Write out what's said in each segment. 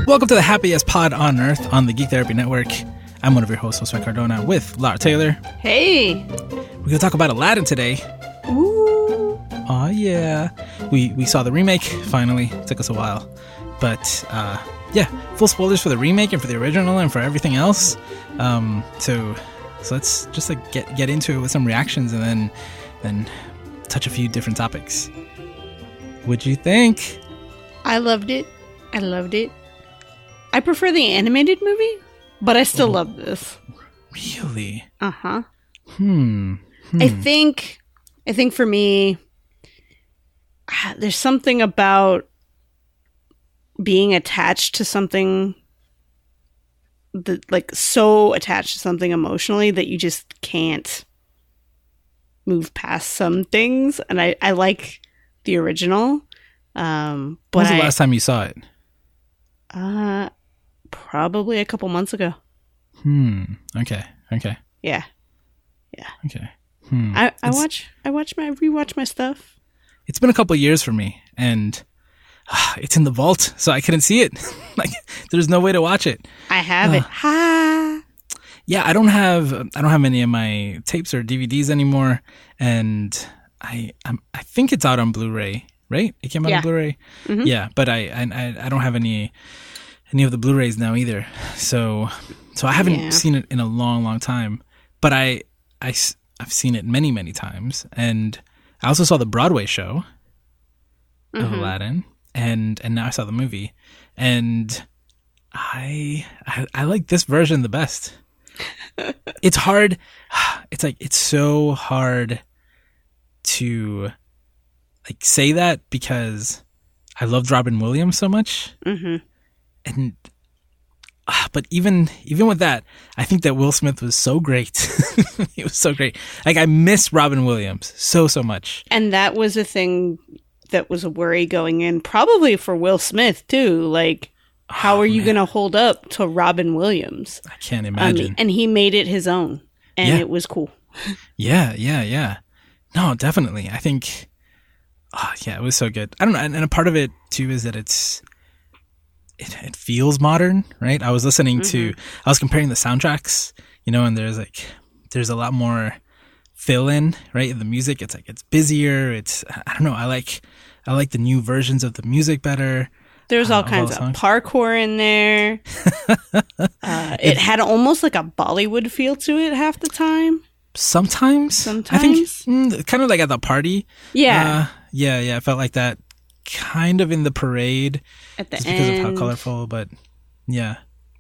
Welcome to the happiest pod on earth on the Geek Therapy Network. I'm one of your hosts, Josue Cardona, with Laura Taylor. Hey! We're going to talk about Aladdin today. Ooh! Oh yeah. We saw the remake, finally. It took us a while. But, yeah, full spoilers for the remake and for the original and for everything else. So let's just get into it with some reactions and then touch a few different topics. What'd you think? I loved it. I prefer the animated movie, but I still love this. Really? Uh-huh. I think for me, there's something about being attached to something that, like, so attached to something emotionally that you just can't move past some things. And I like the original. But when was the last time you saw it? Probably a couple months ago. Okay. Yeah. Okay. I rewatch my stuff. It's been a couple years for me, and it's in the vault, so I couldn't see it. Like, there's no way to watch it. I have it. Ha! Yeah, I don't have any of my tapes or DVDs anymore, and I think it's out on Blu-ray, right? It came out on Blu-ray. Mm-hmm. Yeah, but I don't have any of the Blu-rays now either. So I haven't seen it in a long time. But I've seen it many times, and I also saw the Broadway show of Aladdin, and now I saw the movie, and I like this version the best. It's hard. It's so hard to say that because I loved Robin Williams so much. And but even with that, I think that Will Smith was so great. He was so great. Like, I miss Robin Williams so much. And that was a thing that was a worry going in, probably for Will Smith too. Like, how are you going to hold up to Robin Williams? I can't imagine. And he made it his own, and it was cool. Yeah. No, definitely. I think, it was so good. I don't know, and a part of it too is that it feels modern, right? I was listening to, I was comparing the soundtracks, and there's a lot more fill in, right? In the music, it's busier. I don't know. I like the new versions of the music better. There's all kinds of parkour in there. It had almost like a Bollywood feel to it half the time. Sometimes. I think kind of like at the party. Yeah. Yeah. I felt like that kind of in the parade at the just end because of how colorful, but yeah.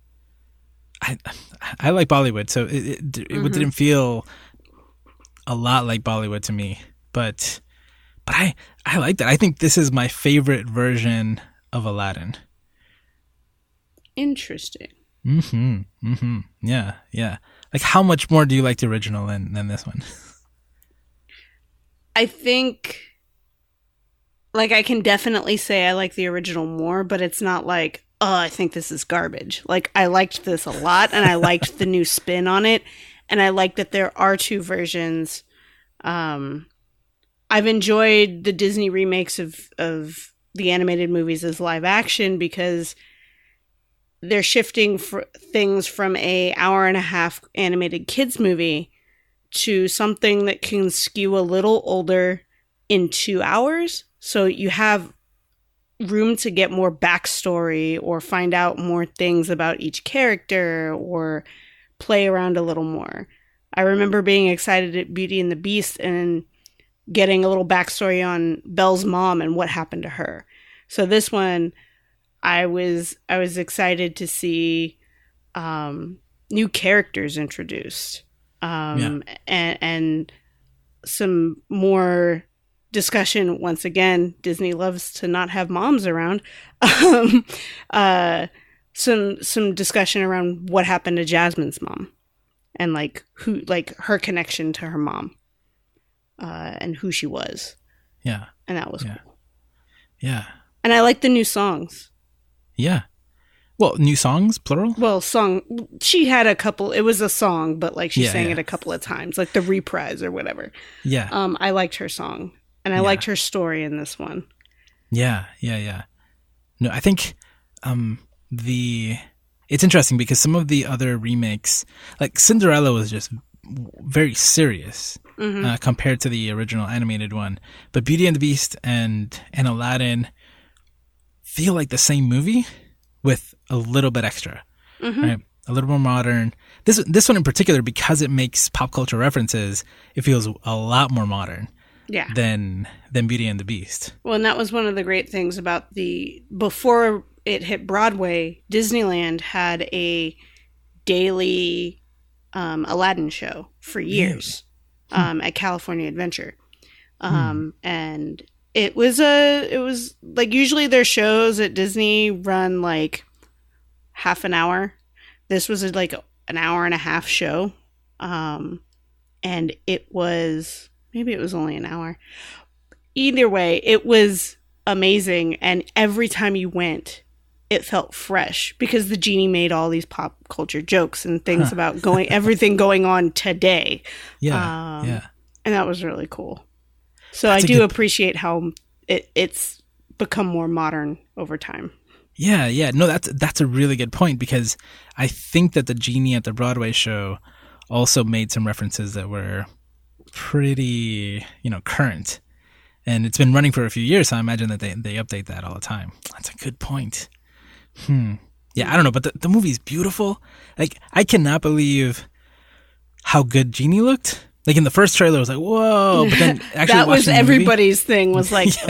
I like Bollywood, so it didn't feel a lot like Bollywood to me, but I like that. I think this is my favorite version of Aladdin. Interesting. Yeah. Like, how much more do you like the original than this one? I think, like, I can definitely say I like the original more, but it's not like, oh, I think this is garbage. Like, I liked this a lot, and I liked the new spin on it, and I like that there are two versions. I've enjoyed the Disney remakes of the animated movies as live action because they're shifting things from a hour-and-a-half animated kids movie to something that can skew a little older in 2 hours. So you have room to get more backstory or find out more things about each character or play around a little more. I remember being excited at Beauty and the Beast and getting a little backstory on Belle's mom and what happened to her. So this one, I was excited to see new characters introduced and some more discussion. Once again, Disney loves to not have moms around. Some discussion around what happened to Jasmine's mom and her connection to her mom and who she was. Yeah, and that was cool. Yeah, and I like the new songs. Yeah. Well, new songs, plural? Well, she had a couple. It was a song, but she sang it a couple of times, like the reprise or whatever. Yeah. I liked her song, and I liked her story in this one. Yeah. No, I think it's interesting because some of the other remakes, like Cinderella was just very serious compared to the original animated one. But Beauty and the Beast and Aladdin feel like the same movie with a little bit extra, right? A little more modern. This one in particular, because it makes pop culture references, it feels a lot more modern. Yeah. Than Beauty and the Beast. Well, and that was one of the great things about before it hit Broadway, Disneyland had a daily Aladdin show for years at California Adventure. And it was like, usually their shows at Disney run like half an hour. This was like an hour and a half show. And it was, maybe it was only an hour. Either way, it was amazing. And every time you went, it felt fresh because the genie made all these pop culture jokes and things about everything going on today. Yeah. And that was really cool. So I do appreciate how it's become more modern over time. Yeah. No, that's a really good point, because I think that the genie at the Broadway show also made some references that were pretty, current. And it's been running for a few years, so I imagine that they update that all the time. That's a good point. Yeah, I don't know, but the movie's beautiful. Like, I cannot believe how good Genie looked. Like, in the first trailer, I was like, whoa. But then actually that was everybody's movie, thing, was like,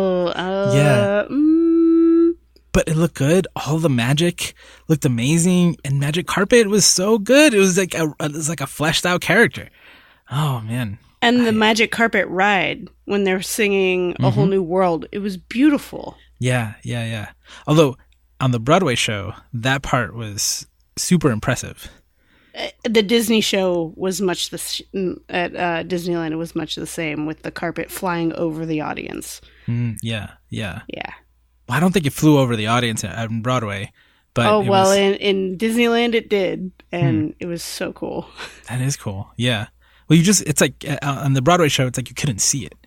But it looked good. All the magic looked amazing. And Magic Carpet was so good. It was like a fleshed out character. Oh, man. And the Magic Carpet ride, when they're singing A Whole New World, it was beautiful. Yeah. Although, on the Broadway show, that part was super impressive. The Disney show was at Disneyland, it was much the same, with the carpet flying over the audience. Yeah. Well, I don't think it flew over the audience on Broadway. But in Disneyland it did, and it was so cool. That is cool, yeah. Well, it's like on the Broadway show, it's like you couldn't see it.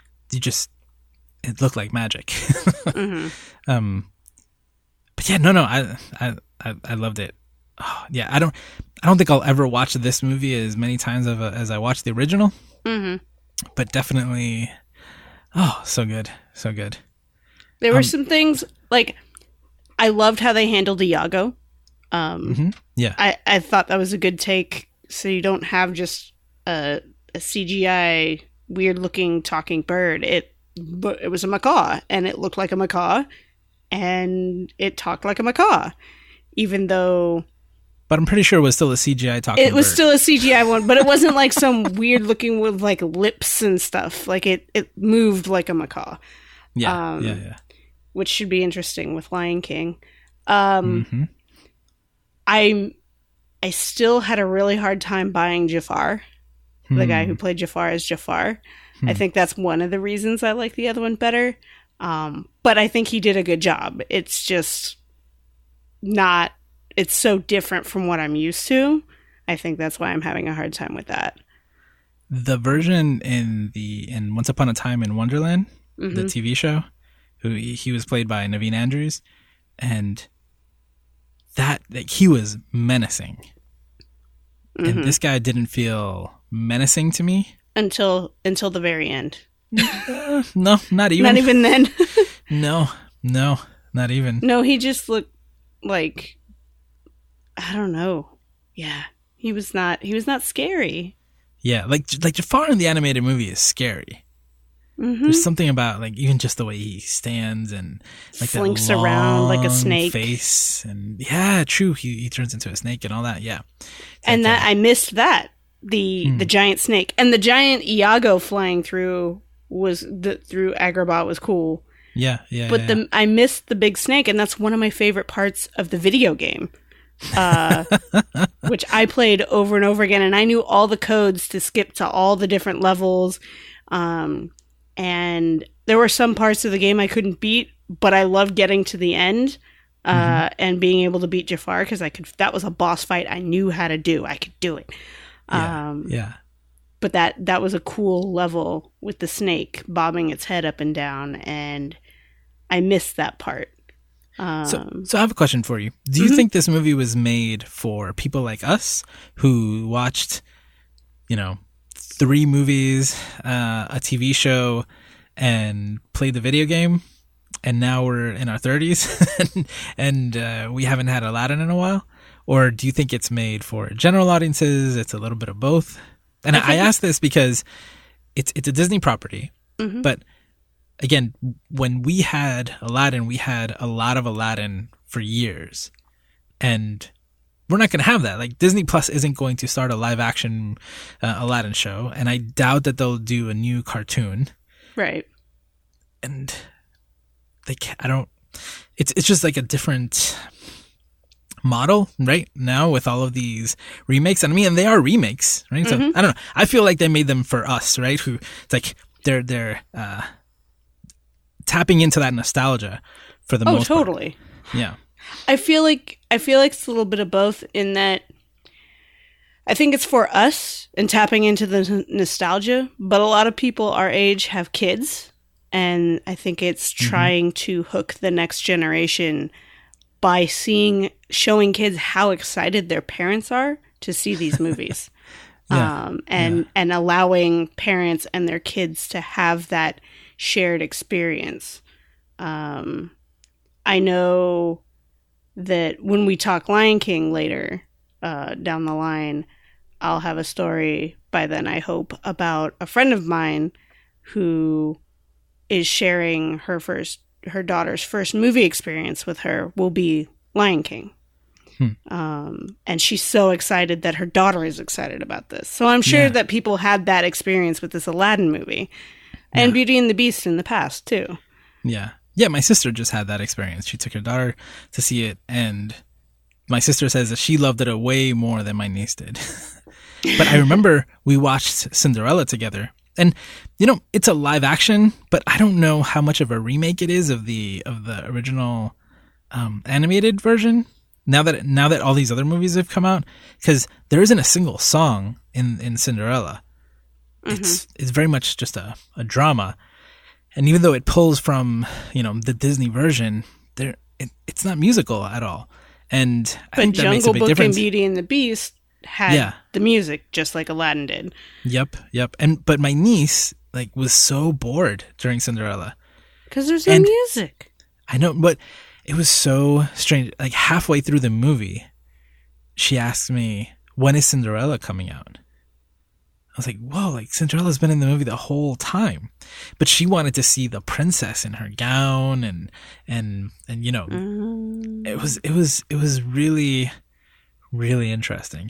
It looked like magic. But yeah, no, I loved it. Oh, yeah, I don't think I'll ever watch this movie as many times as I watched the original. But definitely, so good. There were some things, like, I loved how they handled Iago. Yeah, I thought that was a good take. So you don't have just a CGI weird looking talking bird. But it was a macaw, and it looked like a macaw, and it talked like a macaw, even though. But I'm pretty sure it was still a CGI talking bird. It was still a CGI one, but it wasn't like some weird looking with like lips and stuff. Like it moved like a macaw. Yeah. Which should be interesting with Lion King. I still had a really hard time buying Jafar, the guy who played Jafar as Jafar. I think that's one of the reasons I like the other one better. But I think he did a good job. It's just not, it's so different from what I'm used to. I think that's why I'm having a hard time with that. The version in Once Upon a Time in Wonderland, the TV show, he was played by Naveen Andrews, and that, like, he was menacing. And this guy didn't feel menacing to me until the very end. No, not even. Not even then. No, not even. No, he just looked like, I don't know. Yeah, he was not scary. Yeah, like Jafar in the animated movie is scary. There's something about, like, even just the way he stands and like slinks that long around like a snake face, and yeah, true. He turns into a snake and all that. Yeah, and that I missed that the giant snake and the giant Iago flying through through Agrabah was cool. Yeah. But I missed the big snake, and that's one of my favorite parts of the video game. Which I played over and over again, and I knew all the codes to skip to all the different levels. And there were some parts of the game I couldn't beat, but I loved getting to the end and being able to beat Jafar, because that was a boss fight I knew how to do. I could do it. Yeah. But that was a cool level with the snake bobbing its head up and down, and I missed that part. So I have a question for you. Do you think this movie was made for people like us who watched, 3 movies, a TV show, and played the video game, and now we're in our 30s and we haven't had Aladdin in a while? Or do you think it's made for general audiences? It's a little bit of both. And I ask this because it's a Disney property, but again, when we had Aladdin, we had a lot of Aladdin for years, and we're not going to have that. Like, Disney Plus isn't going to start a live action Aladdin show, and I doubt that they'll do a new cartoon. Right. And it's just like a different model right now with all of these remakes. And I mean, they are remakes, right? So I don't know. I feel like they made them for us, right? Who, it's like they're tapping into that nostalgia for the most part. Oh, totally. Yeah. I feel like it's a little bit of both, in that I think it's for us and tapping into the nostalgia, but a lot of people our age have kids, and I think it's trying to hook the next generation by showing kids how excited their parents are to see these movies. And allowing parents and their kids to have that shared experience. I know that when we talk Lion King later down the line, I'll have a story by then, I hope, about a friend of mine who is sharing her daughter's first movie experience with her will be Lion King. And she's so excited that her daughter is excited about this. So I'm sure that people had that experience with this Aladdin movie and Beauty and the Beast in the past too. Yeah. Yeah, my sister just had that experience. She took her daughter to see it, and my sister says that she loved it way more than my niece did. But I remember we watched Cinderella together, and it's a live action, but I don't know how much of a remake it is of the original animated version. Now that all these other movies have come out, because there isn't a single song in Cinderella. It's very much just a drama. And even though it pulls from, the Disney version, it's not musical at all. And I think that makes a big difference. Jungle Book and Beauty and the Beast had the music just like Aladdin did. Yep. But my niece was so bored during Cinderella. Because there's no music. I know, but it was so strange. Like, halfway through the movie, she asked me, when is Cinderella coming out? I was like, whoa, Cinderella's been in the movie the whole time. But she wanted to see the princess in her gown and it was really, really interesting.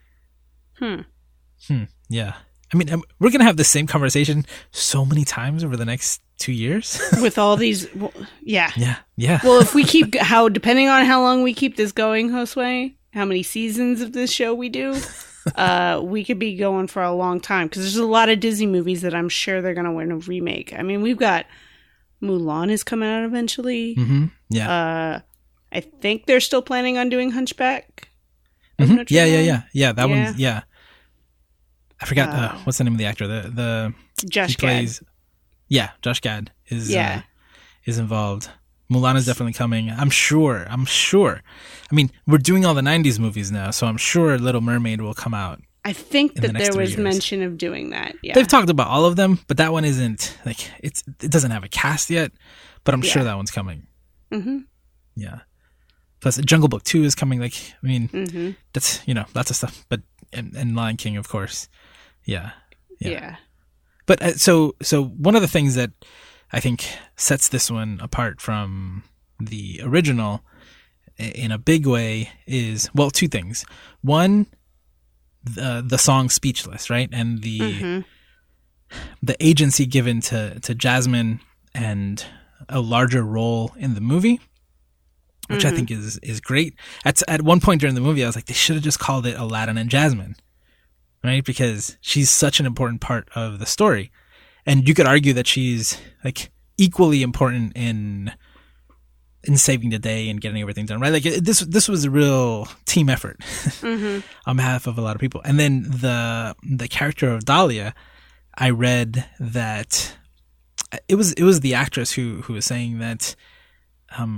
Yeah. I mean, we're going to have the same conversation so many times over the next 2 years. With all these, yeah. Yeah. Well, if we keep, depending on how long we keep this going, Josue, how many seasons of this show we do, we could be going for a long time, because there's a lot of Disney movies that I'm sure they're going to win a remake. I mean, we've got Mulan is coming out eventually. Yeah. I think they're still planning on doing Hunchback. Yeah. That one's, yeah. I forgot what's the name of the actor. The Josh Gad. Yeah, Josh Gad is involved. Mulan is definitely coming. I'm sure. I mean, we're doing all the 90s movies now, so I'm sure Little Mermaid will come out. I think that there was mention of doing that. Yeah. They've talked about all of them, but that one isn't, it doesn't have a cast yet, but I'm sure that one's coming. Yeah. Plus, Jungle Book 2 is coming. That's, lots of stuff. But, and Lion King, of course. Yeah. But so one of the things that I think sets this one apart from the original in a big way is, well, 2 things. One, the song Speechless, right? And the agency given to Jasmine and a larger role in the movie, which I think is great. At one point during the movie, I was like, they should have just called it Aladdin and Jasmine, right? Because she's such an important part of the story. And you could argue that she's equally important in saving the day and getting everything done, right? This was a real team effort on behalf of a lot of people. And then the character of Dahlia, I read that it was the actress who was saying that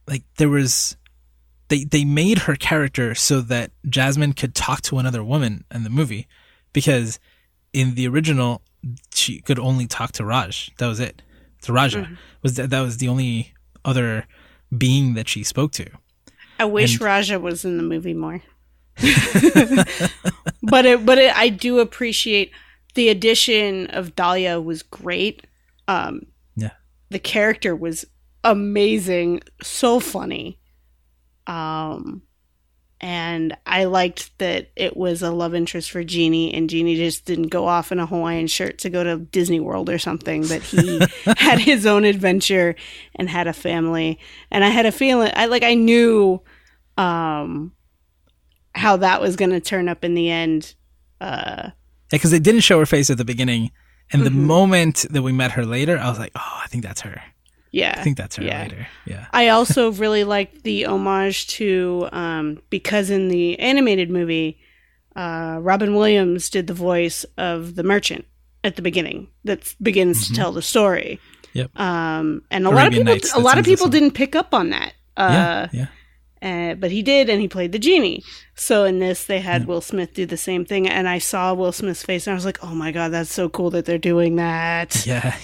like there was they made her character so that Jasmine could talk to another woman in the movie, because in the original she could only talk to Raj. That was it. To Raja. That was the only other being that she spoke to. I wish Raja was in the movie more. but I do appreciate the addition of Dahlia was great. Yeah. The character was amazing, so funny. And I liked that it was a love interest for Genie, and Genie just didn't go off in a Hawaiian shirt to go to Disney World or something, that he had his own adventure and had a family. And I had a feeling, I knew how that was going to turn up in the end. Yeah, because they didn't show her face at the beginning. And the moment that we met her later, I was like, oh, I think that's her. Yeah. I think that's her later. Yeah. I also really liked the homage to, because in the animated movie, Robin Williams did the voice of the merchant at the beginning that begins to tell the story. Yep. And a lot of people didn't pick up on that. But he did, and he played the genie. So in this, they had Will Smith do the same thing, and I saw Will Smith's face, and I was like, oh my God, that's so cool that they're doing that.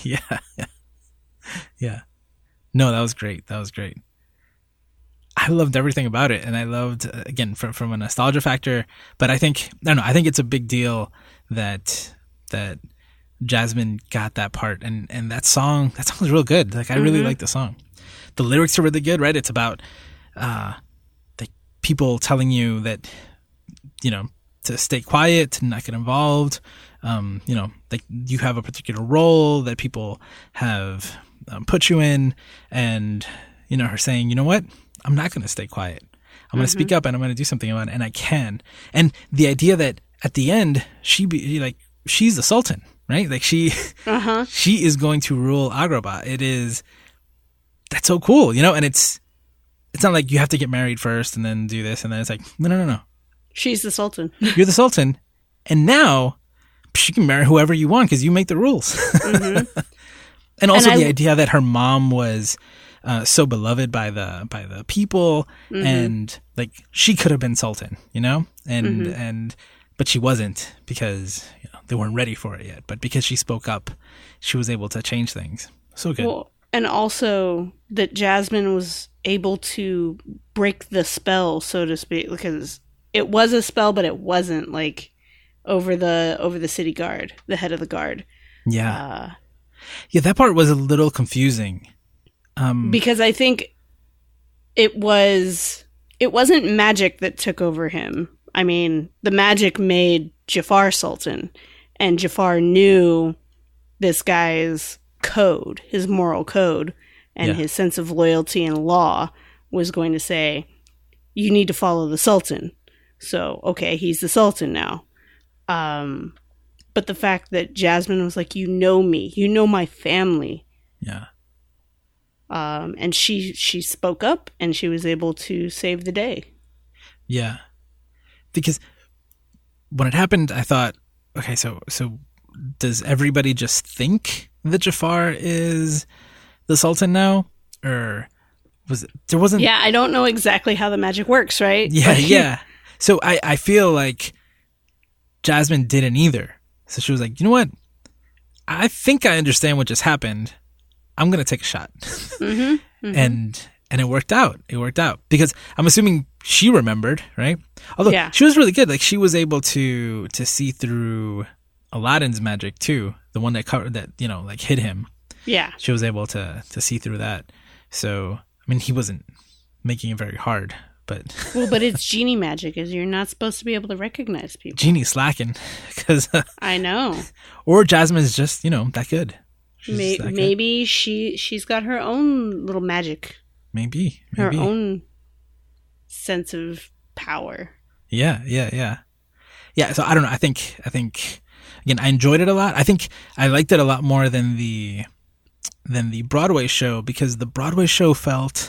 Yeah. No, that was great. I loved everything about it, and I loved, again, from a nostalgia factor, but I think it's a big deal that Jasmine got that part, and that song was real good. Like, I really like the song. The lyrics are really good, right? It's about the people telling you that, to stay quiet, to not get involved, like you have a particular role that people have put you in, and her saying, you know what, I'm not going to stay quiet. I'm going to speak up, and I'm going to do something about it, and I can. And the idea that at the end she's the Sultan, right? Like she is going to rule Agrabah. That's so cool, and it's not like you have to get married first and then do this, and then it's like no. She's the Sultan. You're the Sultan, and now you can marry whoever you want because you make the rules. And also the idea that her mom was so beloved by the people, and like she could have been Sultan, but she wasn't, because they weren't ready for it yet. But because she spoke up, she was able to change things. So good. Well, and also that Jasmine was able to break the spell, so to speak, because it was a spell, but it wasn't, like, over the city guard, the head of the guard. Yeah. Yeah, that part was a little confusing. Because I think it wasn't magic that took over him. I mean, the magic made Jafar Sultan, and Jafar knew this guy's code, his moral code, and his sense of loyalty and law was going to say, you need to follow the Sultan. So, okay, he's the Sultan now. But the fact that Jasmine was like, you know me, you know my family. Yeah. And she spoke up, and she was able to save the day. Yeah. Because when it happened, I thought, okay, so does everybody just think that Jafar is the Sultan now? Or there wasn't... Yeah, I don't know exactly how the magic works, right? Yeah. So I feel like Jasmine didn't either. So she was like, you know what? I think I understand what just happened. I'm going to take a shot. And it worked out. Because I'm assuming she remembered, right? Although she was really good. Like, she was able to see through Aladdin's magic too. The one that covered that, like hid him. Yeah. She was able to see through that. So, I mean, he wasn't making it very hard, but... but it's genie magic, is you're not supposed to be able to recognize people. Genie's slacking. Cause, I know. Or Jasmine's just, that good. Maybe she's got her own little magic. Maybe. Her own sense of power. Yeah. So I don't know. I think again, I enjoyed it a lot. I think I liked it a lot more than the Broadway show, because the Broadway show felt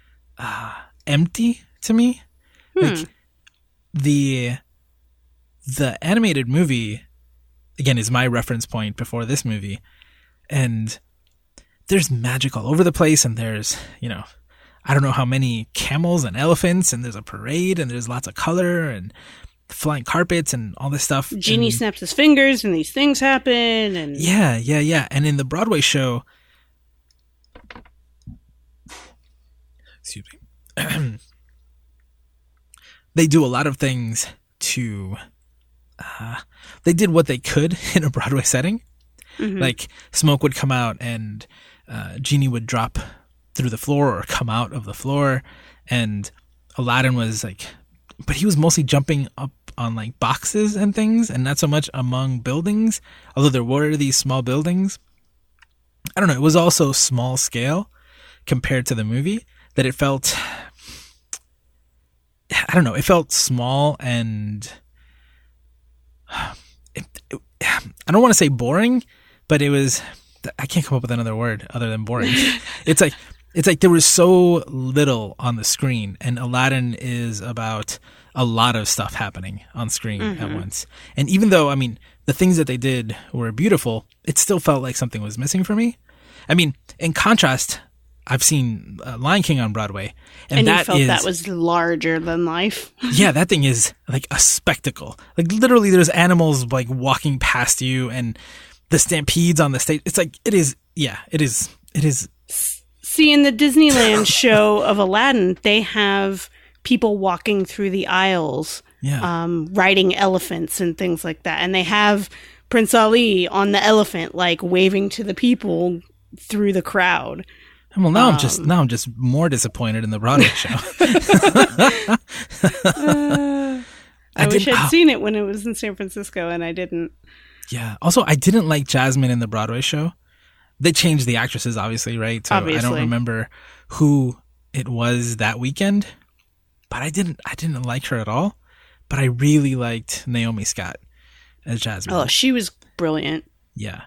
empty to me. Like the animated movie, again, is my reference point before this movie. And there's magic all over the place, and there's, I don't know how many camels and elephants, and there's a parade, and there's lots of color and flying carpets and all this stuff. Genie snaps his fingers and these things happen. And yeah. And in the Broadway show, excuse me, they do a lot of things to, they did what they could in a Broadway setting. Mm-hmm. Like smoke would come out and Genie would drop through the floor or come out of the floor. And Aladdin was like, but he was mostly jumping up on like boxes and things and not so much among buildings, although there were these small buildings. I don't know. It was also small scale compared to the movie that it felt, I don't know. It felt small and I don't want to say boring, but it was, I can't come up with another word other than boring. It's like there was so little on the screen, and Aladdin is about a lot of stuff happening on screen at once. And even though, I mean, the things that they did were beautiful, it still felt like something was missing for me. I mean, in contrast, I've seen Lion King on Broadway, and that you felt that was larger than life. Yeah, that thing is like a spectacle. Like literally, there's animals like walking past you, and the stampedes on the stage. It's like it is. Yeah, it is. It is. See, in the Disneyland show of Aladdin, they have people walking through the aisles, riding elephants and things like that, and they have Prince Ali on the elephant, like waving to the people through the crowd. Well, now I'm just more disappointed in the Broadway show. I wish I'd seen it when it was in San Francisco, and I didn't. Yeah. Also, I didn't like Jasmine in the Broadway show. They changed the actresses, obviously, right? So obviously. I don't remember who it was that weekend, but I didn't like her at all. But I really liked Naomi Scott as Jasmine. Oh, she was brilliant. Yeah.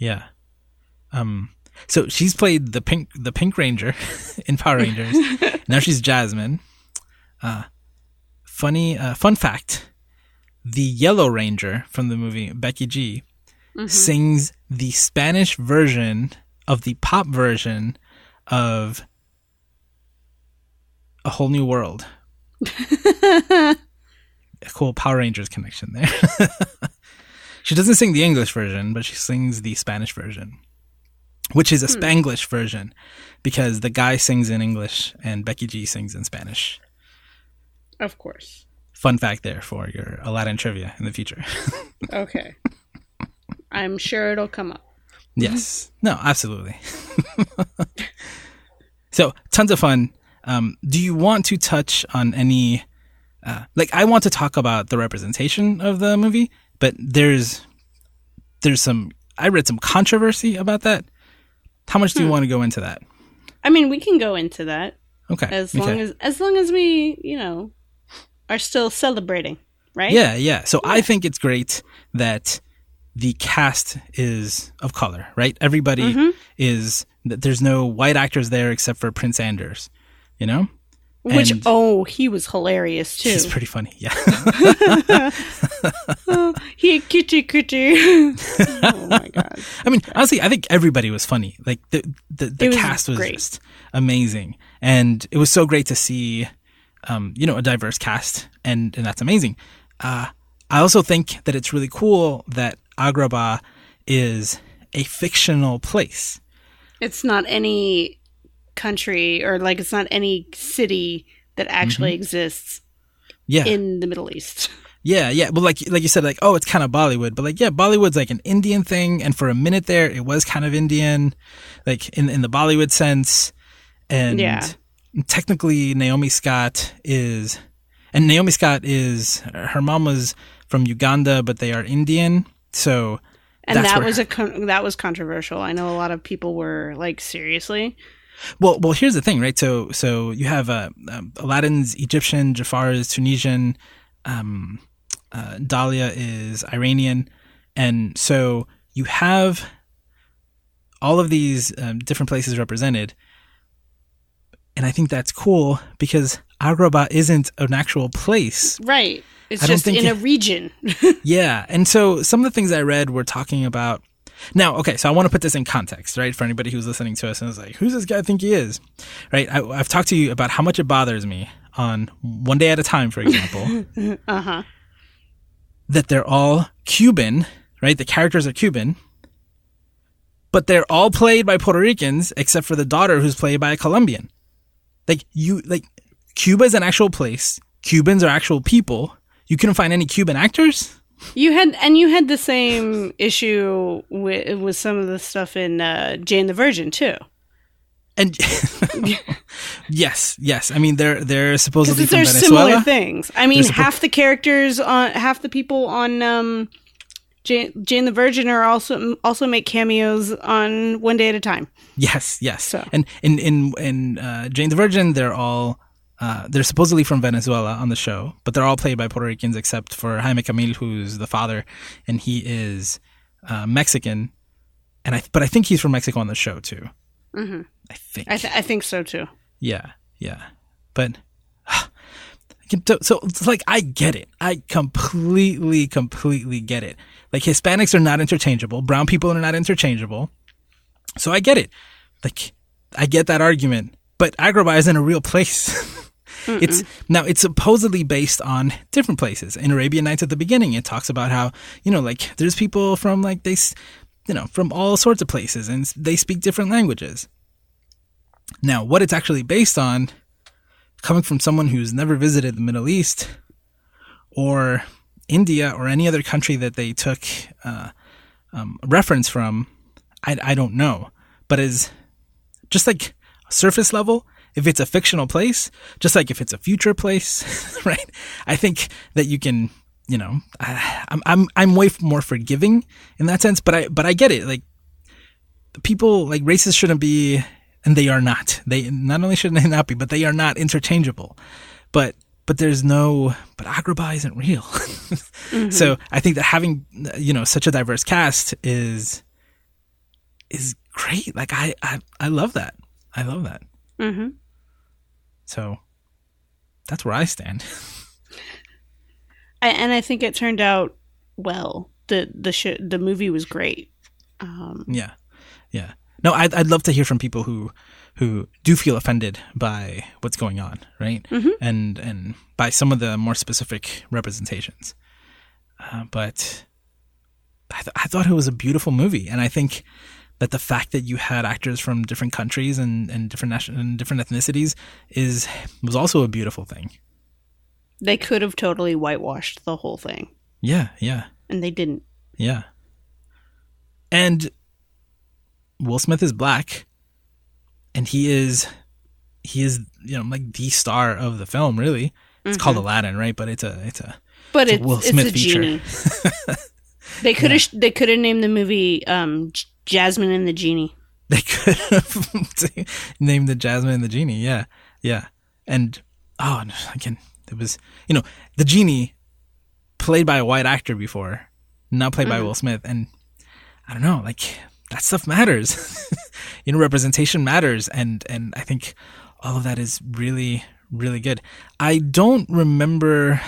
So she's played the Pink Ranger in Power Rangers. Now she's Jasmine. Fun fact: the Yellow Ranger from the movie, Becky G, sings the Spanish version of the pop version of A Whole New World. A cool Power Rangers connection there. She doesn't sing the English version, but she sings the Spanish version, which is a Spanglish version because the guy sings in English and Becky G sings in Spanish. Of course. Fun fact there for your Aladdin trivia in the future. Okay. I'm sure it'll come up. Yes. No, absolutely. So, tons of fun. Do you want to touch on any... I want to talk about the representation of the movie, but there's some... I read some controversy about that. How much do you want to go into that? I mean, we can go into that. Okay. As long as we, are still celebrating, right? Yeah. So I think it's great that the cast is of color, right? Everybody is, there's no white actors there except for Prince Anders, Which, he was hilarious too. He's pretty funny, yeah. He kitty. Oh my god. I mean, honestly, I think everybody was funny. Like the cast was just amazing. And it was so great to see, a diverse cast, and that's amazing. I also think that it's really cool that Agrabah is a fictional place. It's not any country or it's not any city that actually exists in the Middle East. Yeah. Well, like you said, it's kind of Bollywood, but Bollywood's like an Indian thing. And for a minute there, it was kind of Indian, like in the Bollywood sense. And technically Naomi Scott is, her mom was from Uganda, but they are Indian. So, and that was controversial. I know a lot of people were like, seriously. Well, here's the thing, right? So you have Aladdin's Egyptian, Jafar is Tunisian, Dahlia is Iranian, and so you have all of these different places represented, and I think that's cool because Agrabah isn't an actual place, right? It's just in a region. Yeah, and so some of the things I read were talking about Now, okay, so I want to put this in context, right? For anybody who's listening to us and is like, who's this guy think he is? Right? I've talked to you about how much it bothers me on One Day at a Time, for example. That they're all Cuban, right? The characters are Cuban, but they're all played by Puerto Ricans except for the daughter who's played by a Colombian. Cuba is an actual place. Cubans are actual people. You couldn't find any Cuban actors? You had the same issue with some of the stuff in Jane the Virgin too. And yes. I mean, they're supposedly from Venezuela. Similar things. I mean, half the people on Jane the Virgin are also make cameos on One Day at a Time. Yes. So. And in Jane the Virgin, they're supposedly from Venezuela on the show, but they're all played by Puerto Ricans except for Jaime Camil, who's the father, and he is Mexican. But I think he's from Mexico on the show too. Mm-hmm. I think so too. Yeah. But so it's like, I get it. I completely get it. Like, Hispanics are not interchangeable. Brown people are not interchangeable. So I get it. Like, I get that argument. But Agrabah isn't a real place. It's supposedly based on different places. In Arabian Nights at the beginning, it talks about how, there's people from from all sorts of places and they speak different languages. Now, what it's actually based on, coming from someone who's never visited the Middle East or India or any other country that they took reference from, I don't know. But as just like surface level, if it's a fictional place, just like if it's a future place, right? I think that you can, I'm way more forgiving in that sense, but I get it. Like, people, like, races shouldn't be, and they are not. They not only shouldn't they not be, but they are not interchangeable. But Agrabah isn't real. Mm-hmm. So I think that having, such a diverse cast is great. Like, I love that. I love that. Mm-hmm. So that's where I stand. And I think it turned out well. The movie was great. Yeah. No, I'd love to hear from people who do feel offended by what's going on, right? Mm-hmm. And by some of the more specific representations. But I thought it was a beautiful movie, and I think that the fact that you had actors from different countries and different ethnicities was also a beautiful thing. They could have totally whitewashed the whole thing. Yeah. And they didn't. Yeah. And Will Smith is black, and he is like the star of the film, really. It's called Aladdin, right? But it's a Will Smith feature. Genie. They could have named the movie Jasmine and the Genie. They could have named the Jasmine and the Genie. Yeah. And again, it was, the Genie played by a white actor before, not played by Will Smith, and I don't know, like, that stuff matters. Representation matters, and I think all of that is really, really good. I don't remember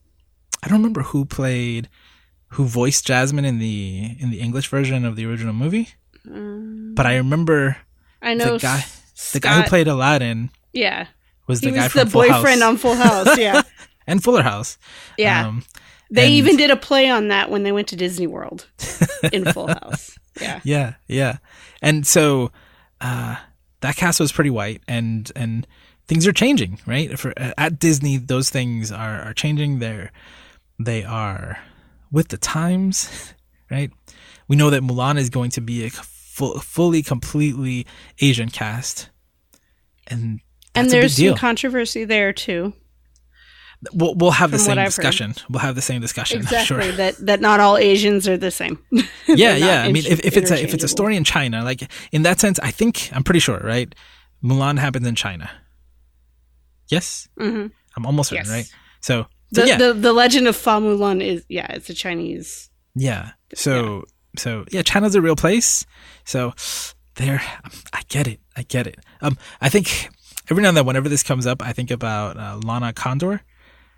who voiced Jasmine in the English version of the original movie, but I remember the guy who played Aladdin. Yeah, was the he guy was from the Full boyfriend House. on Full House. Yeah, and Fuller House. Yeah, they even did a play on that when they went to Disney World in Full House. Yeah. And so that cast was pretty white, and things are changing, right? At Disney, those things are changing. They are with the times, right? We know that Mulan is going to be a fully, completely Asian cast, and there's some controversy there too. We'll have the same discussion. We'll have the same discussion. Exactly. Sure. That not all Asians are the same. Yeah. I mean, if it's a story in China, like, in that sense, I'm pretty sure, right? Mulan happens in China. Yes, I'm almost certain, right? So the legend of Fa Mulan is it's a Chinese. Yeah. So China's a real place. So I get it. I think every now and then, whenever this comes up, I think about Lana Condor,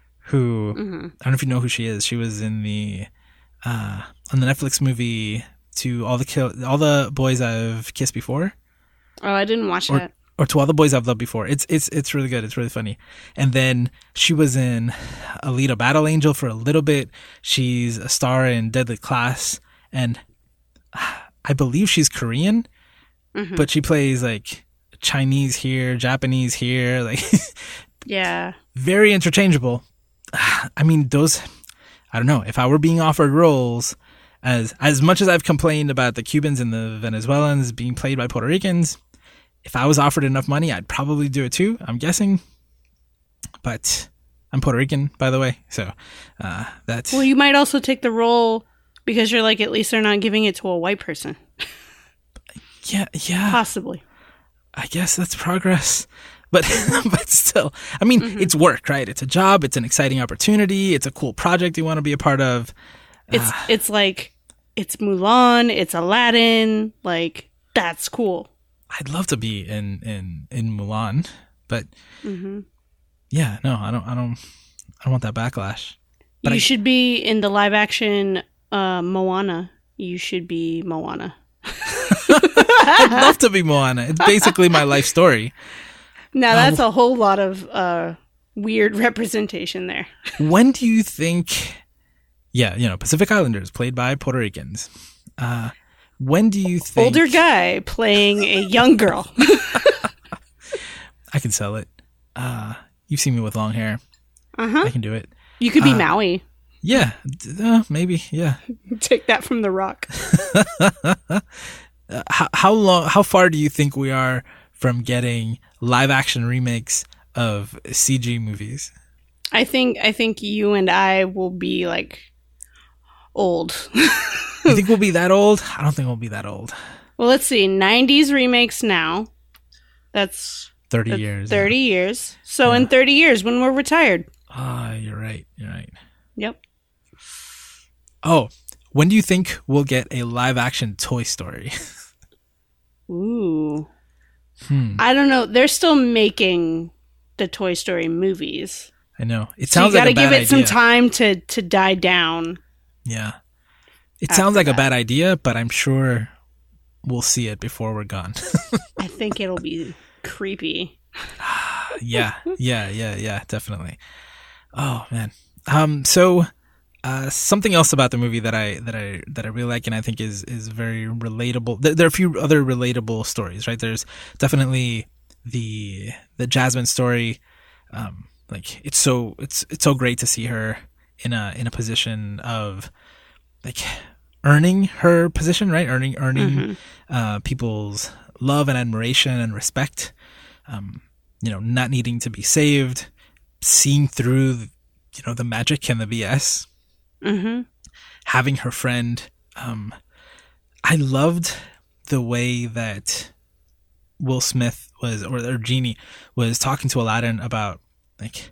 who I don't know if you know who she is. She was in the on the Netflix movie to all the boys I've kissed before. Oh, I didn't watch that. Or To All the Boys I've Loved Before. It's really good. It's really funny. And then she was in Alita Battle Angel for a little bit. She's a star in Deadly Class, and I believe she's Korean, but she plays like Chinese here, Japanese here, like yeah, very interchangeable. I mean, I don't know, if I were being offered roles, as much as I've complained about the Cubans and the Venezuelans being played by Puerto Ricans, if I was offered enough money, I'd probably do it too, I'm guessing. But I'm Puerto Rican, by the way, so that's... Well, you might also take the role because you're like, at least they're not giving it to a white person. Yeah. Possibly. I guess that's progress. But but still, I mean, it's work, right? It's a job. It's an exciting opportunity. It's a cool project you want to be a part of. It's like, it's Mulan, it's Aladdin, like, that's cool. I'd love to be in Mulan, but yeah, no, I don't want that backlash. But you should be in the live action Moana. You should be Moana. I'd love to be Moana. It's basically my life story. Now that's a whole lot of weird representation there. When do you think? Yeah, Pacific Islanders played by Puerto Ricans. When do you think... Older guy playing a young girl. I can sell it. You've seen me with long hair. I can do it. You could be Maui. Yeah, maybe. Yeah. Take that from The Rock. How far do you think we are from getting live action remakes of CG movies? I think you and I will be like old. You think we'll be that old? I don't think we'll be that old. Well, let's see. 90s remakes now. That's 30 years. 30 years. So in 30 years, when we're retired. You're right. Yep. Oh, when do you think we'll get a live action Toy Story? Ooh. I don't know. They're still making the Toy Story movies. I know. It sounds like a bad idea. You gotta give it some time to die down. Yeah. It sounds like a bad idea, but I'm sure we'll see it before we're gone. I think it'll be creepy. Yeah, definitely. Oh man. So something else about the movie that I really like and I think is very relatable. There are a few other relatable stories, right? There's definitely the Jasmine story. Like it's so great to see her in a position of like earning her position, right? Earning people's love and admiration and respect. Not needing to be saved, seeing through, the magic and the BS. Having her friend. I loved the way that Will Smith was, or Genie was talking to Aladdin about like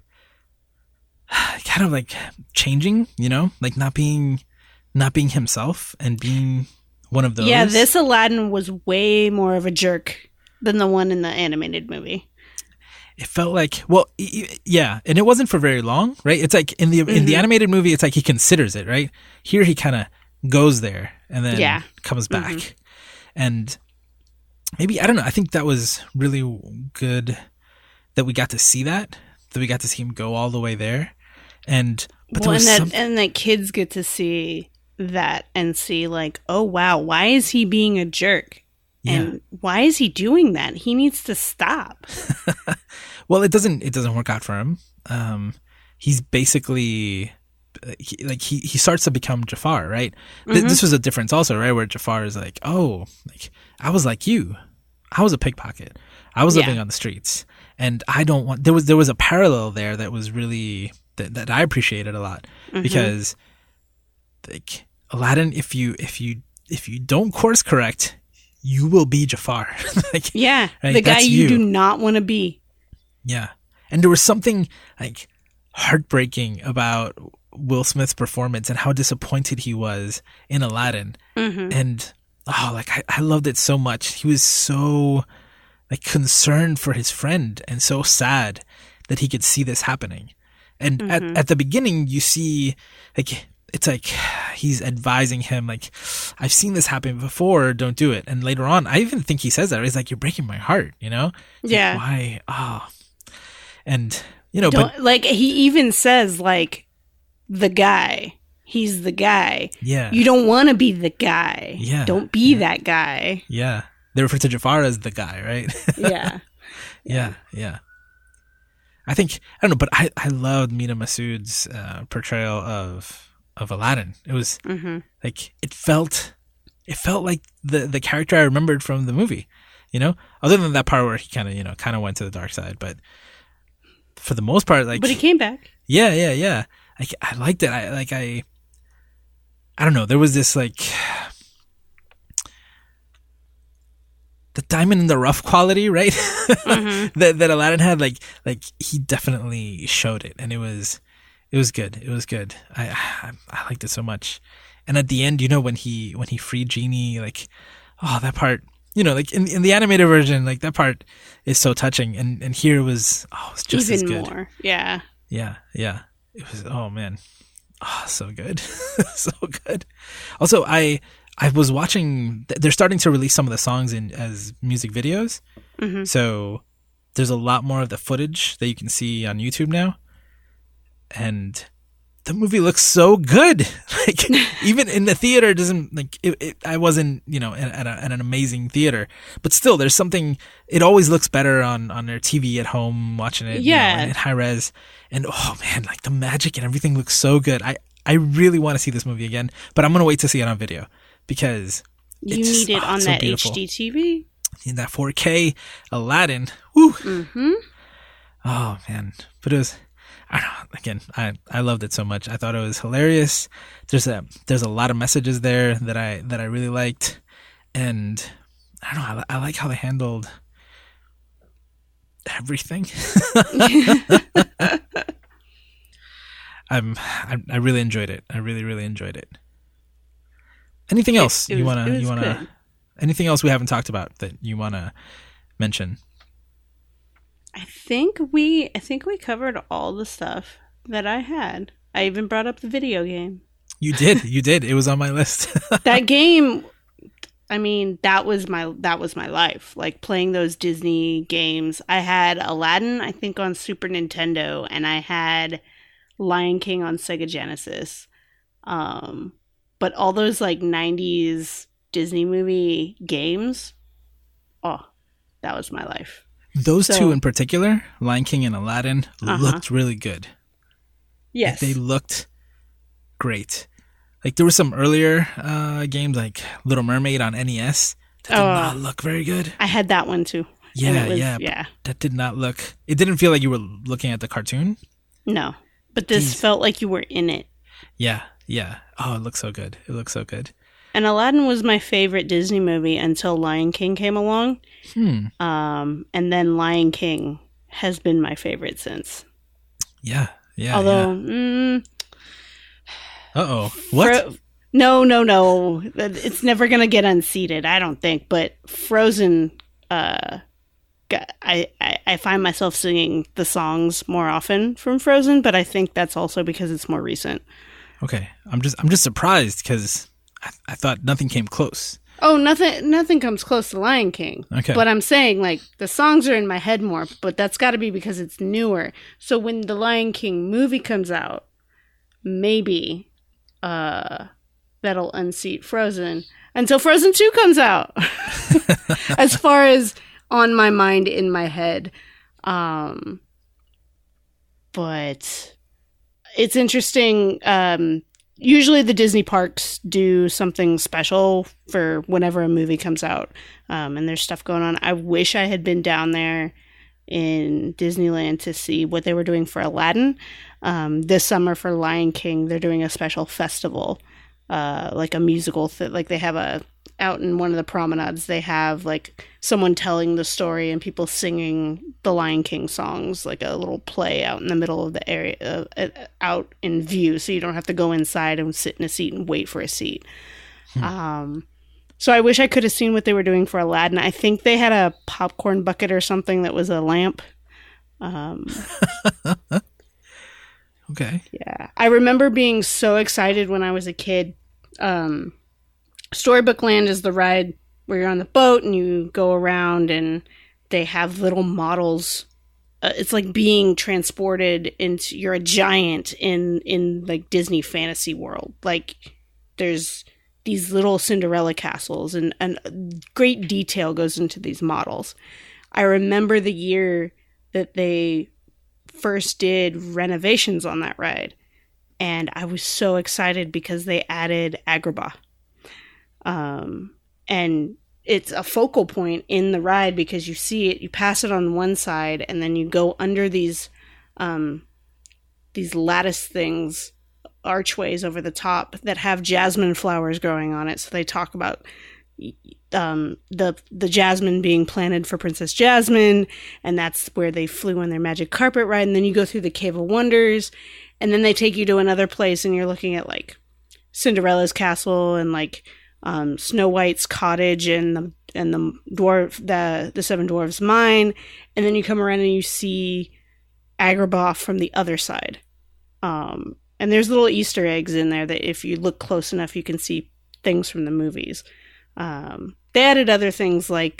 kind of like changing, like not being himself and being one of those. Yeah, this Aladdin was way more of a jerk than the one in the animated movie. It felt like, well, yeah, and it wasn't for very long, right? It's like in the animated movie, it's like he considers it, right? Here he kind of goes there and then comes back. And maybe, I don't know, I think that was really good that we got to see that we got to see him go all the way there. And that kids get to see that and see like, oh wow, why is he being a jerk? Yeah. And why is he doing that? He needs to stop. Well, it doesn't work out for him. He's basically he starts to become Jafar, right? This was a difference also, right? Where Jafar is like, oh, like I was like you. I was a pickpocket. I was living on the streets, and I don't want. There was a parallel there that was really that I appreciated a lot because, like Aladdin, if you don't course correct, you will be Jafar. Like, right? The guy you do not want to be. Yeah, and there was something like heartbreaking about Will Smith's performance and how disappointed he was in Aladdin, and I loved it so much. He was so like concerned for his friend and so sad that he could see this happening. And at the beginning, you see like it's like he's advising him, like, I've seen this happen before, don't do it. And later on, I even think he says that. He's like, you're breaking my heart, you know? It's yeah. Like, why? Oh. And, you know, but like he even says, like, the guy. He's the guy. Yeah. You don't want to be the guy. Yeah. Don't be that guy. Yeah. They refer to Jafar as the guy, right? Yeah. Yeah. I don't know, but I loved Mina Masood's portrayal of Aladdin. It was like it felt like the character I remembered from the movie, you know. Other than that part where he kind of went to the dark side, but for the most part, like. But he came back. Yeah. I liked it. I don't know. There was this like the diamond in the rough quality, right? that Aladdin had, like he definitely showed it, and it was good. It was good. I liked it so much. And at the end, you know, when he freed Genie, like, oh, that part, you know, like in the animated version, like that part is so touching, and here it was just even as good. More. Yeah. It was, oh man, so good, so good. Also, I was watching. They're starting to release some of the songs as music videos. So there's a lot more of the footage that you can see on YouTube now, and the movie looks so good. Like even in the theater, it doesn't like it. I wasn't, you know, at an amazing theater, but still, there's something. It always looks better on their TV at home, watching it, you know, in high res. And oh man, like the magic and everything looks so good. I really want to see this movie again, but I'm gonna wait to see it on video because you need it on that beautiful HD TV. In that 4K Aladdin. Woo. Oh man, but it was. I don't know. Again, I loved it so much. I thought it was hilarious. There's a lot of messages there that I really liked, and I don't know. I like how they handled everything. I really enjoyed it. I really enjoyed it. Anything else you wanna? Anything else we haven't talked about that you wanna mention? I think we covered all the stuff that I had. I even brought up the video game. You did. It was on my list. That game, I mean, that was my life. Like playing those Disney games. I had Aladdin, I think, on Super Nintendo, and I had Lion King on Sega Genesis. But all those like 90s Disney movie games, oh, that was my life. Those two in particular, Lion King and Aladdin, looked really good. Yes. Like, they looked great. Like there were some earlier games like Little Mermaid on NES that did not look very good. I had that one too. Yeah. That did not look. It didn't feel like you were looking at the cartoon. No, but this felt like you were in it. Yeah. Oh, it looks so good. And Aladdin was my favorite Disney movie until Lion King came along. And then Lion King has been my favorite since. Yeah. Although, what? No. It's never going to get unseated, I don't think. But Frozen, I find myself singing the songs more often from Frozen, but I think that's also because it's more recent. Okay. I'm just surprised because I thought nothing came close. Oh, nothing comes close to Lion King. Okay. But I'm saying, like, the songs are in my head more, but that's got to be because it's newer. So when the Lion King movie comes out, maybe that'll unseat Frozen until Frozen 2 comes out. As far as on my mind, in my head. But it's interesting. Usually the Disney parks do something special for whenever a movie comes out. And there's stuff going on. I wish I had been down there in Disneyland to see what they were doing for Aladdin. This summer for Lion King, they're doing a special festival, like a musical. Like they have out in one of the promenades, they have like someone telling the story and people singing the Lion King songs, like a little play out in the middle of the area, out in view, so you don't have to go inside and sit in a seat and wait for a seat. So I wish I could have seen what they were doing for Aladdin. I think they had a popcorn bucket or something that was a lamp. Okay. Yeah. I remember being so excited when I was a kid. Storybook Land is the ride where you're on the boat and you go around and they have little models. It's like being transported into, you're a giant in like Disney fantasy world. Like there's these little Cinderella castles and great detail goes into these models. I remember the year that they first did renovations on that ride, and I was so excited because they added Agrabah. And it's a focal point in the ride because you see it, you pass it on one side, and then you go under these lattice things, archways over the top that have jasmine flowers growing on it. So they talk about the jasmine being planted for Princess Jasmine, and that's where they flew on their magic carpet ride. And then you go through the Cave of Wonders, and then they take you to another place, and you're looking at like Cinderella's castle and like Snow White's cottage and the dwarf the Seven Dwarfs mine, and then you come around and you see Agrabah from the other side. And there's little Easter eggs in there that if you look close enough, you can see things from the movies. They added other things like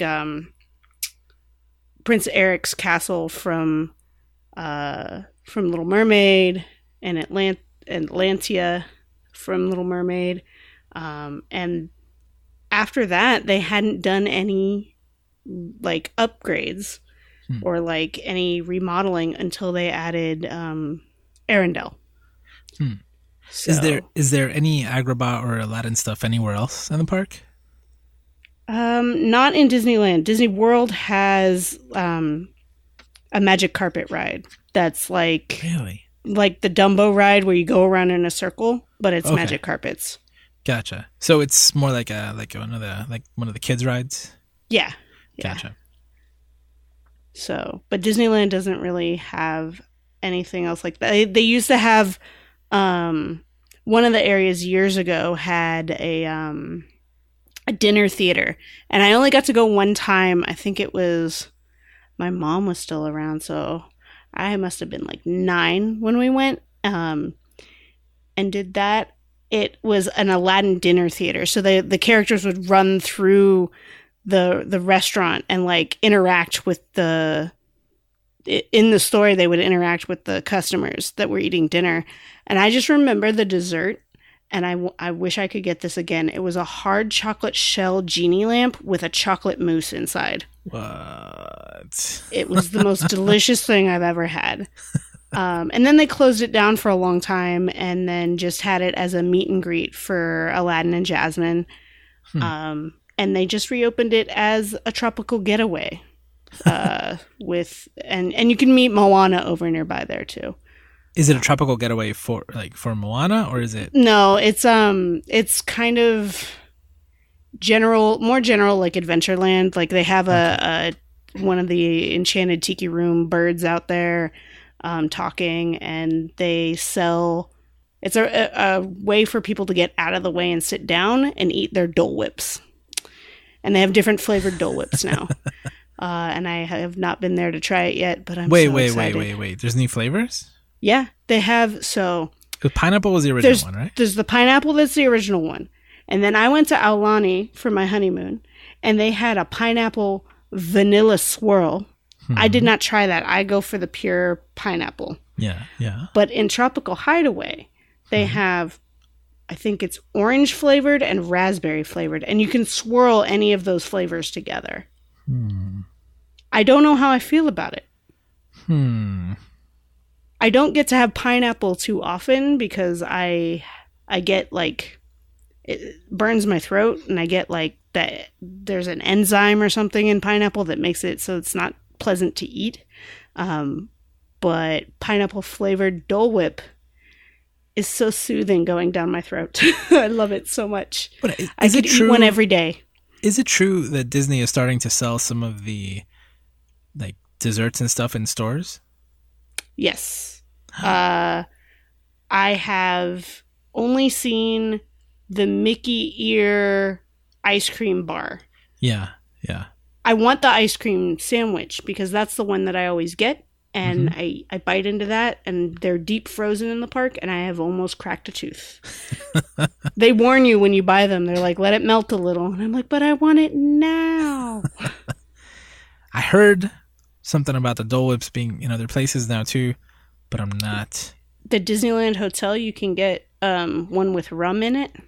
Prince Eric's castle from Little Mermaid and Atlantia from Little Mermaid. And after that, they hadn't done any like upgrades or like any remodeling until they added Arendelle. So, is there any Agrabah or Aladdin stuff anywhere else in the park? Not in Disneyland. Disney World has a magic carpet ride that's like like the Dumbo ride where you go around in a circle, but it's magic carpets. Gotcha. So it's more like one of the kids' rides. Yeah. Gotcha. So, but Disneyland doesn't really have anything else like that. They used to have one of the areas years ago had a dinner theater, and I only got to go one time. I think it was my mom was still around, so I must have been like 9 when we went and did that. It was an Aladdin dinner theater, so the characters would run through the restaurant and like interact with in the story they would interact with the customers that were eating dinner. And I just remember the dessert, and I wish I could get this again. It was a hard chocolate shell genie lamp with a chocolate mousse inside. What? It was the most delicious thing I've ever had. And then they closed it down for a long time and then just had it as a meet and greet for Aladdin and Jasmine. And they just reopened it as a tropical getaway. And you can meet Moana over nearby there too. Is it a tropical getaway for Moana, or is it? No, it's kind of more general like Adventureland. Like they have a one of the enchanted tiki room birds out there talking, and they sell. It's a way for people to get out of the way and sit down and eat their Dole Whips, and they have different flavored Dole Whips now. And I have not been there to try it yet, but I'm excited. Wait. There's new flavors? Yeah, they have. So the pineapple was the original one, right? There's the pineapple that's the original one. And then I went to Aulani for my honeymoon, and they had a pineapple vanilla swirl. I did not try that. I go for the pure pineapple. Yeah. But in Tropical Hideaway, they have, I think it's orange flavored and raspberry flavored, and you can swirl any of those flavors together. I don't know how I feel about it. I don't get to have pineapple too often because I get like, it burns my throat, and I get like that there's an enzyme or something in pineapple that makes it so it's not pleasant to eat. But pineapple flavored Dole Whip is so soothing going down my throat. I love it so much. But I could eat one every day. Is it true that Disney is starting to sell some of the like desserts and stuff in stores? Yes. I have only seen the Mickey ear ice cream bar. Yeah. I want the ice cream sandwich because that's the one that I always get. And I bite into that, and they're deep frozen in the park, and I have almost cracked a tooth. They warn you when you buy them. They're like, let it melt a little. And I'm like, but I want it now. I heard something about the Dole Whips being in other places now too, but I'm not. The Disneyland Hotel, you can get one with rum in it.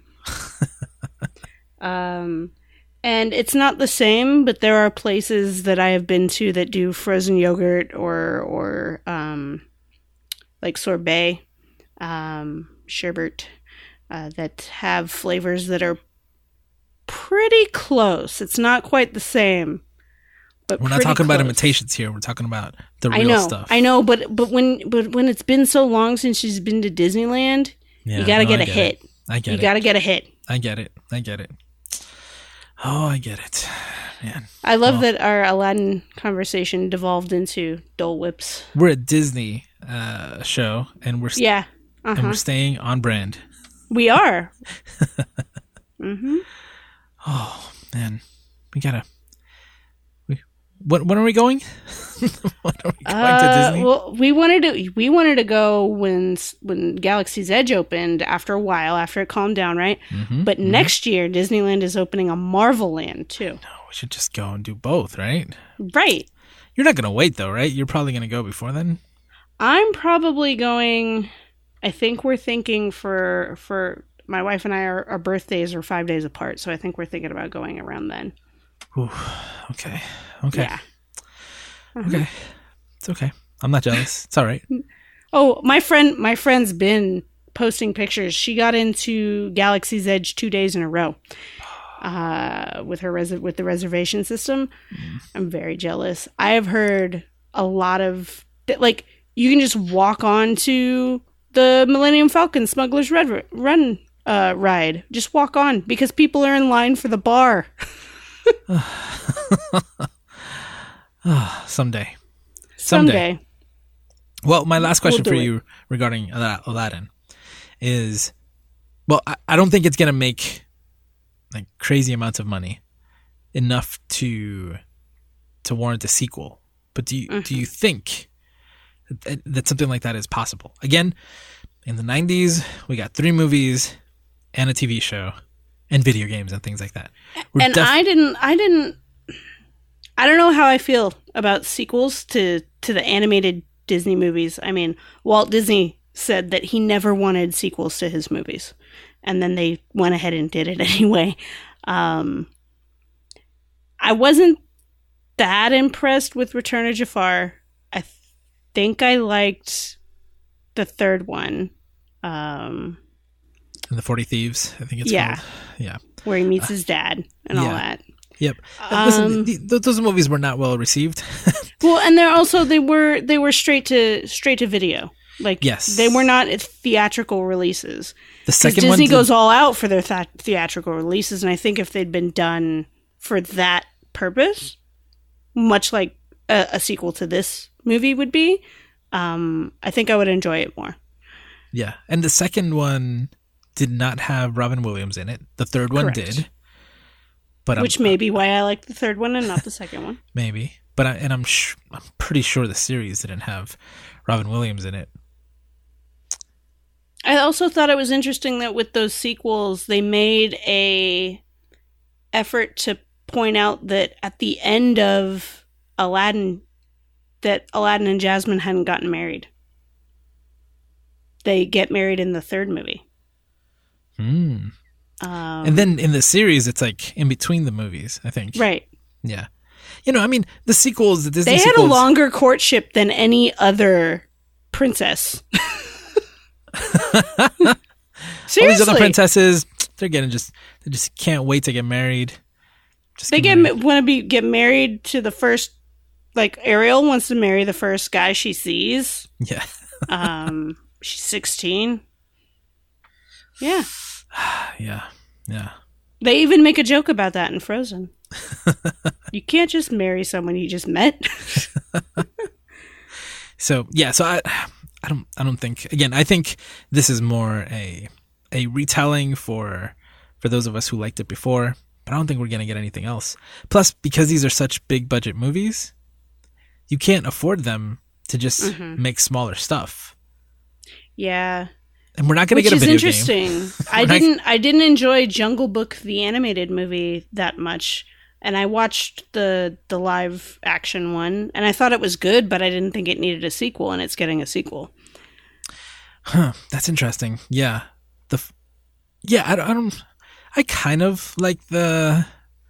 And it's not the same, but there are places that I have been to that do frozen yogurt or like sorbet, sherbet, that have flavors that are pretty close. It's not quite the same, but we're not talking about imitations here. We're talking about the real stuff. I know, but when it's been so long since she's been to Disneyland, you got to get a hit. I get it. You got to get a hit. I get it. Oh, I get it, man. I love that our Aladdin conversation devolved into Dole Whips. We're a Disney show, and we're and we're staying on brand. We are. Oh man, we gotta. When are we going? When are we going to Disney? Well, we wanted to go when Galaxy's Edge opened after a while, after it calmed down, right? But next year, Disneyland is opening a Marvel Land too. No, we should just go and do both, right? Right. You're not gonna wait though, right? You're probably gonna go before then. I'm probably going. I think we're thinking for my wife and I, our birthdays are 5 days apart, so I think we're thinking about going around then. Ooh, okay. Yeah. Okay. It's okay. I'm not jealous. It's all right. Oh, my friend's been posting pictures. She got into Galaxy's Edge 2 days in a row with the reservation system. I'm very jealous. I have heard a lot of like you can just walk on to the Millennium Falcon Smuggler's Run ride. Just walk on because people are in line for the bar. Someday. Well, my last question for you regarding Aladdin is, well, I don't think it's going to make like crazy amounts of money enough to warrant a sequel. But do you think that something like that is possible? Again, in the 90s, we got 3 movies and a TV show and video games and things like that. I don't know how I feel about sequels to the animated Disney movies. I mean, Walt Disney said that he never wanted sequels to his movies, and then they went ahead and did it anyway. I wasn't that impressed with Return of Jafar. I think I liked the third one. And the 40 Thieves, I think it's called. Yeah. Where he meets his dad and all that. Yep. Listen, those movies were not well received. Well, and they were straight to video. Like, yes, they were not theatrical releases. The second Disney goes all out for their theatrical releases, and I think if they'd been done for that purpose, much like a sequel to this movie would be, I think I would enjoy it more. Yeah, and the second one did not have Robin Williams in it. The third one did. But which may be why I like the third one and not the second one. Maybe, but I'm pretty sure the series didn't have Robin Williams in it. I also thought it was interesting that with those sequels, they made a effort to point out that at the end of Aladdin, that Aladdin and Jasmine hadn't gotten married. They get married in the third movie. And then in the series, it's like in between the movies, I think. Right. Yeah. I mean, the sequels, the Disney sequels... They had a longer courtship than any other princess. Seriously. All these other princesses, they just can't wait to get married. They want to get married to the first, like Ariel wants to marry the first guy she sees. Yeah. She's 16. Yeah. Yeah. They even make a joke about that in Frozen. You can't just marry someone you just met. So I don't think, again, I think this is more a retelling for those of us who liked it before, but I don't think we're going to get anything else. Plus, because these are such big budget movies, you can't afford them to just make smaller stuff. Yeah. And we're not going to get a video game. Which is interesting. I didn't enjoy Jungle Book, the animated movie, that much. And I watched the live action one, and I thought it was good, but I didn't think it needed a sequel, and it's getting a sequel. Huh. That's interesting. Yeah. I kind of like the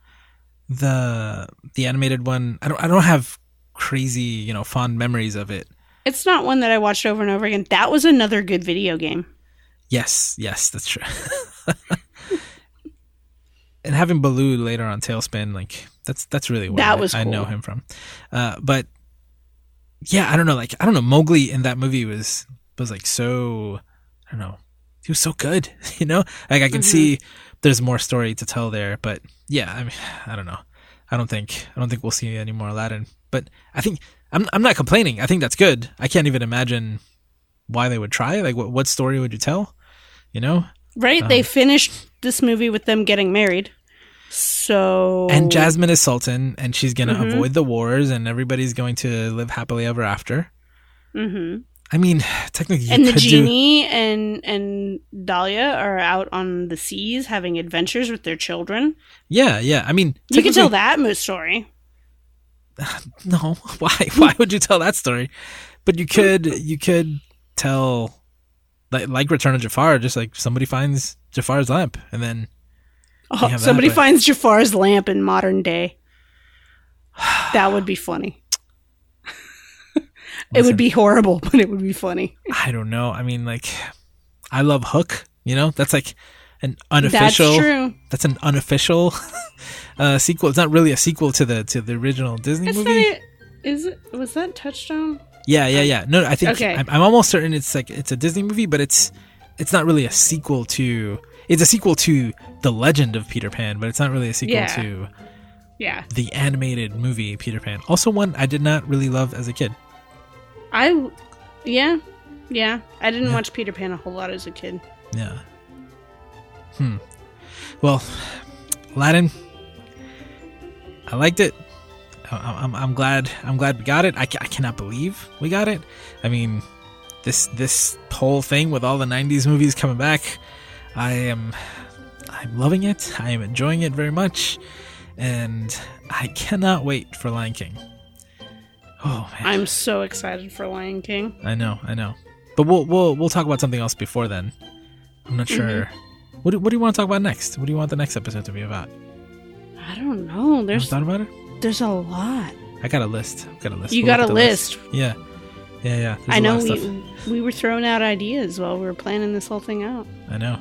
animated one. I don't have crazy, fond memories of it. It's not one that I watched over and over again. That was another good video game. Yes, that's true. And having Baloo later on Tailspin, like that's really what I know him from. But yeah, I don't know. Mowgli in that movie was like so, I don't know. He was so good, Like I can see there's more story to tell there, but yeah, I mean, I don't know. I don't think we'll see any more Aladdin. But I think I'm not complaining. I think that's good. I can't even imagine why they would try. Like, what story would you tell? Right? They finished this movie with them getting married. So and Jasmine is Sultan, and she's gonna avoid the wars, and everybody's going to live happily ever after. Mm-hmm. I mean, technically, and the genie and Dahlia are out on the seas having adventures with their children. Yeah. I mean, you could tell that story. No, why would you tell that story? But you could tell, like Return of Jafar, just like somebody finds Jafar's lamp, and then somebody finds Jafar's lamp in modern day. That would be funny. It would be horrible, but it would be funny. I don't know. I mean, like, I love Hook. That's like an unofficial. That's true. That's an unofficial sequel. It's not really a sequel to the original Disney movie. Was that Touchstone? Yeah. No, I think I'm almost certain it's a Disney movie, but it's not really a sequel to. It's a sequel to The Legend of Peter Pan, but it's not really a sequel to the animated movie Peter Pan. Also, one I did not really love as a kid. I didn't watch Peter Pan a whole lot as a kid. Yeah. Well, Aladdin, I liked it. I'm glad we got it. I cannot believe we got it. I mean, this whole thing with all the 90s movies coming back, I'm loving it. I am enjoying it very much, and I cannot wait for Lion King. Oh man, I'm so excited for Lion King. I know. But we'll talk about something else before then. I'm not sure. What do you want to talk about next? What do you want the next episode to be about? I don't know. You thought about it? There's a lot. I got a list. You got a list? Yeah. I know we were throwing out ideas while we were planning this whole thing out. I know.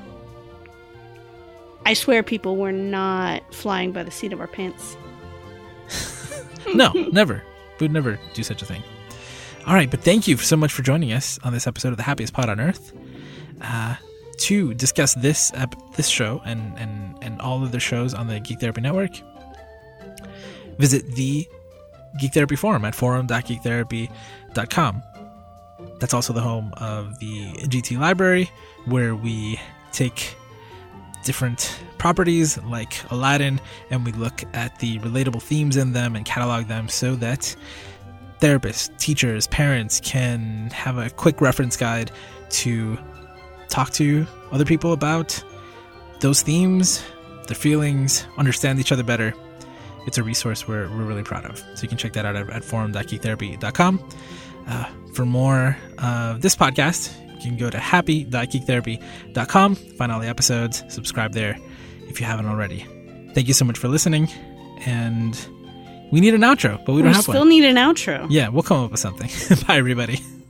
I swear people were not flying by the seat of our pants. No, never. We would never do such a thing. All right, but thank you so much for joining us on this episode of The Happiest Pod on Earth to discuss this show and all of the shows on the Geek Therapy Network. Visit the Geek Therapy Forum at forum.geektherapy.com. That's also the home of the GT Library, where we take different properties like Aladdin and we look at the relatable themes in them and catalog them so that therapists, teachers, parents can have a quick reference guide to talk to other people about those themes, their feelings, understand each other better. It's a resource we're really proud of. So you can check that out at forum.geektherapy.com. For more of this podcast, you can go to happy.geektherapy.com, find all the episodes, subscribe there if you haven't already. Thank you so much for listening, and we need an outro, but we don't have one. We still need an outro. Yeah, we'll come up with something. Bye, everybody.